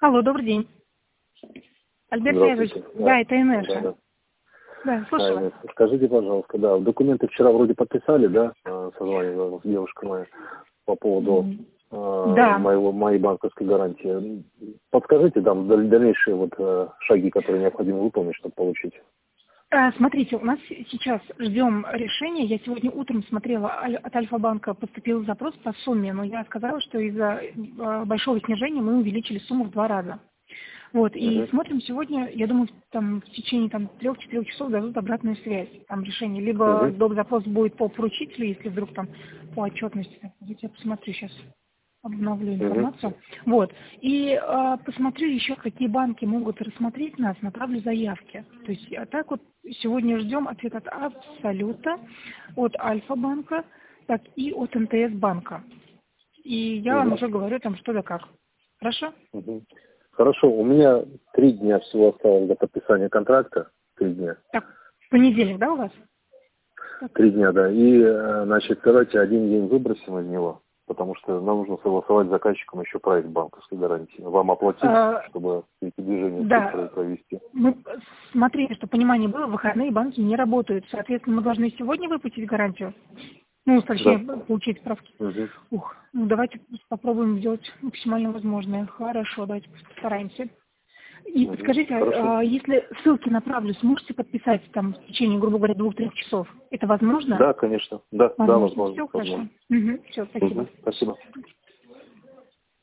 Алло, добрый день. Альберт Феевич, да, это Инесса. Да, слушаю вас. Скажите, пожалуйста, да, документы вчера вроде подписали, да, созванивалась девушка моя по поводу моей банковской гарантии. Подскажите там дальнейшие шаги, которые необходимо выполнить, чтобы получить. Смотрите, у нас сейчас ждем решения. Я сегодня утром смотрела, от Альфа-банка поступил запрос по сумме, но я сказала, что из-за большого снижения мы увеличили сумму в 2 раза. Вот, и смотрим сегодня, я думаю, там в течение 3-4 часов дадут обратную связь, там решение. Либо доп. Запрос будет по поручителю, если вдруг там по отчетности. Я посмотрю сейчас, обновлю информацию. Вот. И посмотрю еще, какие банки могут рассмотреть нас, направлю заявки. То есть так вот сегодня ждем ответ от Абсолюта, от Альфа-банка, так и от МТС-банка. И я вам уже говорю там что да как. Хорошо? Хорошо, у меня 3 дня всего осталось до подписания контракта. 3 дня. Так, понедельник, да, у вас? 3 дня, да. И, значит, давайте 1 день выбросим из него, потому что нам нужно согласовать с заказчиком еще проект банковской гарантии. Вам оплатить, чтобы эти движения провести? Смотрите, чтобы понимание было, в выходные банки не работают. Соответственно, мы должны сегодня выпустить гарантию. Ну, точнее, получить справки. Давайте попробуем сделать максимально возможное. Хорошо, давайте постараемся. И подскажите, если ссылки направлю, сможете подписать там в течение, грубо говоря, 2-3 часов? Это возможно? Да, конечно. Да, возможно. Все хорошо. Все, спасибо. Спасибо.